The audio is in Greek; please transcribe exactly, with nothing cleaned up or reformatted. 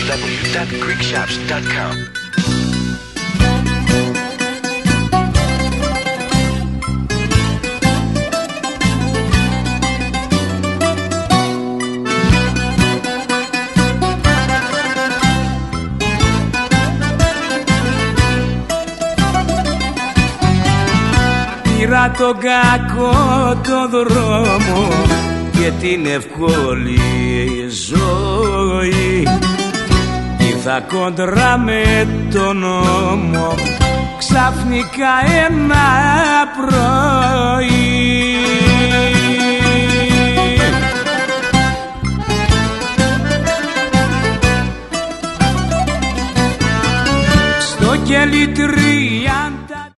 double-u dot greek shops dot com. Πήρα τον κακό το δρόμο και την εύκολη ζωή. Ήρθα κόντρα με τον νόμο ξαφνικά ένα πρωί. Στο κελί τριάντα